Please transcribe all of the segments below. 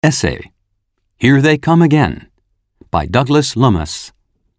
Essay, Here They Come Again, by Douglas Lummis.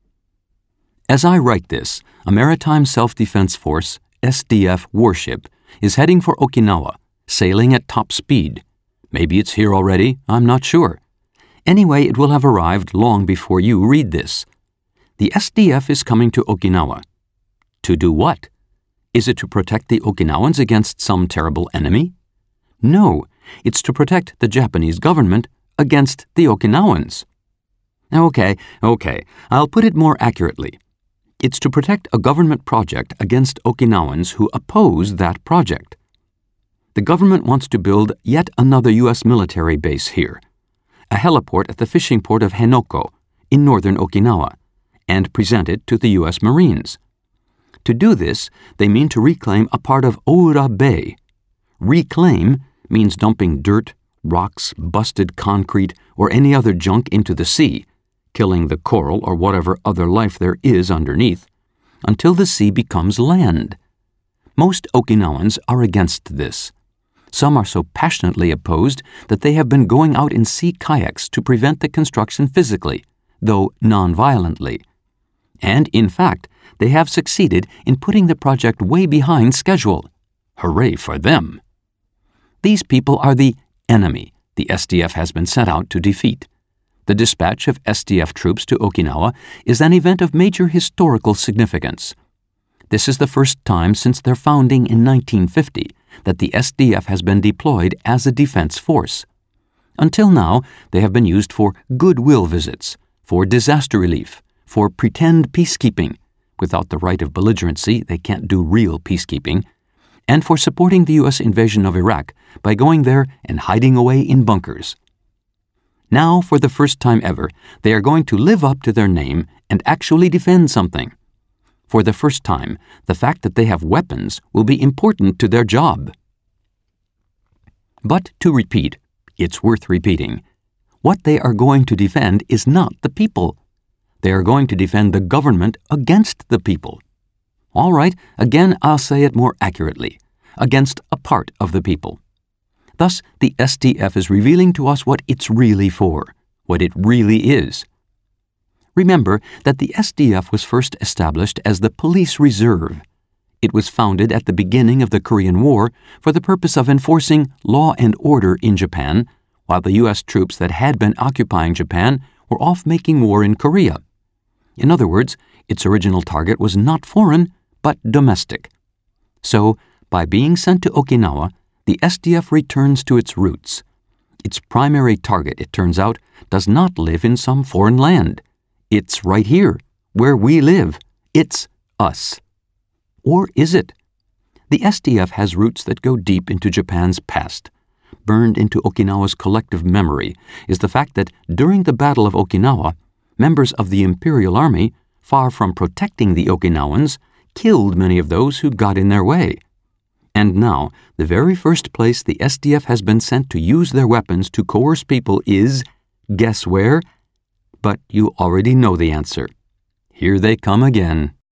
As I write this, a Maritime Self-Defense Force, SDF, warship is heading for Okinawa, sailing at top speed. Maybe it's here already, I'm not sure. Anyway, it will have arrived long before you read this. The SDF is coming to Okinawa. To do what? Is it to protect the Okinawans against some terrible enemy? No, it's to protect the Japanese government against the Okinawans. Okay, I'll put it more accurately. It's to protect a government project against Okinawans who oppose that project. The government wants to build yet another U.S. military base here, a heliport at the fishing port of Henoko in northern Okinawa, and present it to the U.S. Marines. To do this, they mean to reclaim a part of Oura Bay. Reclaim means dumping dirt, rocks, busted concrete, or any other junk into the sea, killing the coral or whatever other life there is underneath, until the sea becomes land. Most Okinawans are against this. Some are so passionately opposed that they have been going out in sea kayaks to prevent the construction physically, though non-violently. And, in fact, they have succeeded in putting the project way behind schedule. Hooray for them! These people are the enemy the SDF has been sent out to defeat. The dispatch of SDF troops to Okinawa is an event of major historical significance. This is the first time since their founding in 1950 that the SDF has been deployed as a defense force. Until now, they have been used for goodwill visits, for disaster relief, for pretend peacekeeping. Without the right of belligerency, they can't do real peacekeeping, and for supporting the U.S. invasion of Iraq by going there and hiding away in bunkers. Now, for the first time ever, they are going to live up to their name and actually defend something. For the first time, the fact that they have weapons will be important to their job. But to repeat, it's worth repeating, what they are going to defend is not the people. They are going to defend the government against the people. All right, again I'll say it more accurately, against a part of the people. Thus, the SDF is revealing to us what it's really for, what it really is. Remember that the SDF was first established as the Police Reserve. It was founded at the beginning of the Korean War for the purpose of enforcing law and order in Japan, while the U.S. troops that had been occupying Japan were off making war in Korea. In other words, its original target was not foreign, but domestic. So, by being sent to Okinawa, the SDF returns to its roots. Its primary target, it turns out, does not live in some foreign land. It's right here, where we live. It's us. Or is it? The SDF has roots that go deep into Japan's past. Burned into Okinawa's collective memory is the fact that during the Battle of Okinawa, members of the Imperial Army, far from protecting the Okinawans, killed many of those who got in their way. And now, the very first place the SDF has been sent to use their weapons to coerce people is, guess where? But you already know the answer. Here they come again.